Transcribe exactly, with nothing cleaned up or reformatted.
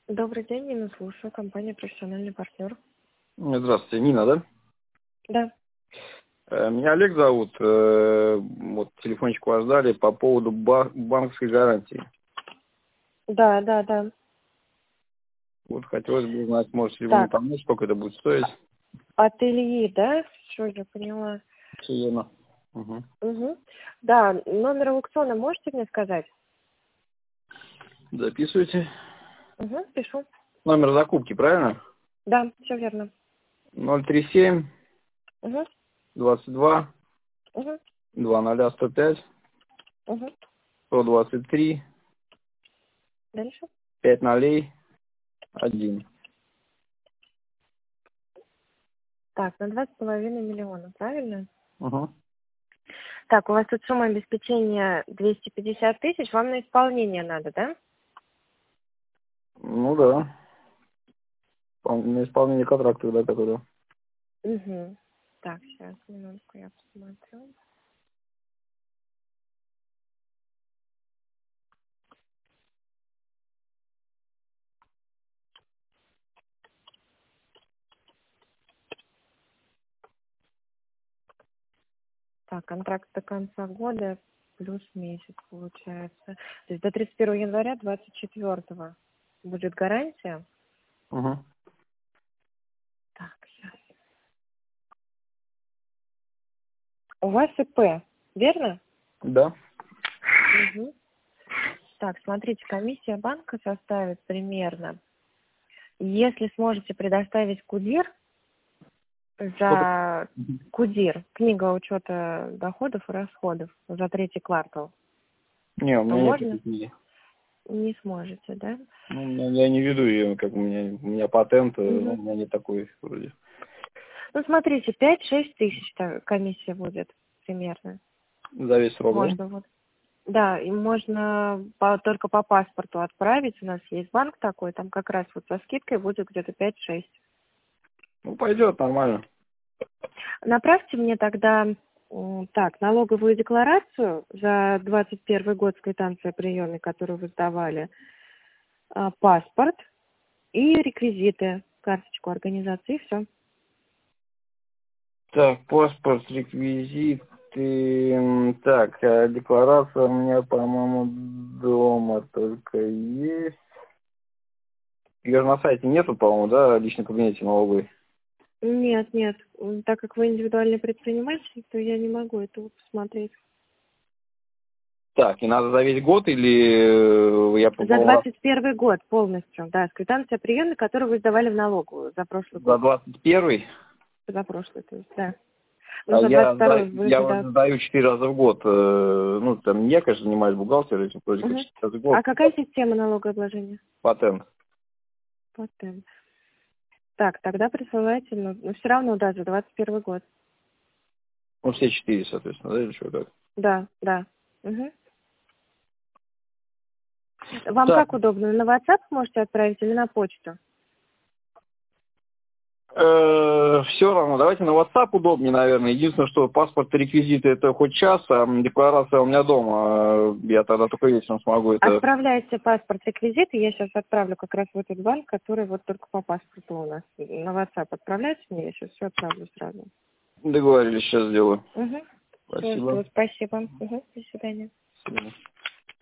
Добрый день, Нина, слушаю. Компания «Профессиональный партнер». Здравствуйте, Нина, да? Да. Э, Меня Олег зовут. Э, Вот телефончик вас дали по поводу ба- банковской гарантии. Да, да, да. Вот хотелось бы узнать, можете ли вы мне Так, помочь, сколько это будет стоить? ателье, да? Все, я поняла. Все верно. Угу. Угу. Да, номер аукциона можете мне сказать? Записывайте. Угу, пишу. Номер закупки, правильно? Да, все верно. ноль три семь Угу, двадцать два угу, два ноль сто пять угу. сто двадцать три Дальше. пять нолей один. Так, на два с половиной миллиона, правильно? Угу. Так, у вас тут сумма обеспечения двести пятьдесят тысяч, вам на исполнение надо, да? Ну да. Пол- На исполнение контракта, да, который. Угу. Так, сейчас, минутку, я посмотрю. Так, контракт до конца года плюс месяц получается. То есть до тридцать первого января двадцать четвёртого будет гарантия. Угу. Так, сейчас. У вас ИП, верно? Да. Угу. Так, смотрите, комиссия банка составит примерно. Если сможете предоставить КУДИР Сколько? за Мгм. КУДИР, книга учета доходов и расходов за третий квартал, Не, у то меня нет можно? такой книги. Не сможете, да? Ну, у меня- я не веду ее, как у меня, у меня патент, э, ну, у Угу. меня не такой вроде. Ну, смотрите, пять-шесть тысяч та- комиссия будет примерно. За весь срок, да? Можно вот. Да, и можно по- только по паспорту отправить. У нас есть банк такой, там как раз вот со скидкой будет где-то пять-шесть. Ну, пойдет, нормально. Направьте мне тогда м, так, налоговую декларацию за двадцать первый год с квитанцией о приеме, которую вы сдавали, а, паспорт и реквизиты, карточку организации, и все. Так, паспорт, реквизиты. м, Так, а декларация у меня, по-моему, дома только есть. Ее же на сайте нету, по-моему, да, в личном кабинете налоговой. Нет, нет, м, так как вы индивидуальный предприниматель, то я не могу этого посмотреть. Так, и надо за весь год или э, я, За по-моему, раз двадцать первый год полностью, да, с квитанцией о приеме, которую вы сдавали в налоговую за прошлый за год. двадцать первый? За прошлый, то есть, да. Ну, А за я, двадцать сда- второй вы я же, вот да. сдаю четыре раза в год. э, Ну, там я, конечно, занимаюсь бухгалтером, вроде как Мгм. четыре раза в А год. какая система налогообложения? Патент. Патент. Так, тогда присылайте, но, но все равно, да, за двадцать первый год. Ну, все четыре, соответственно, да, или что как? Да, да. Мгм. Вам Так, как удобно? На WhatsApp можете отправить или на почту? все равно, давайте на WhatsApp удобнее, наверное. Единственное, что паспорт и реквизиты это хоть час, а м, декларация у меня дома. Э, Я тогда только вечером смогу это. Отправляйте паспорт, реквизиты. Я сейчас отправлю как раз в этот банк, который вот только по паспорту у нас. На WhatsApp отправляйте мне, я сейчас все отправлю сразу. Договорились, сейчас сделаю. Угу. Все, Спасибо. жду. Спасибо. Угу. До свидания. До свидания.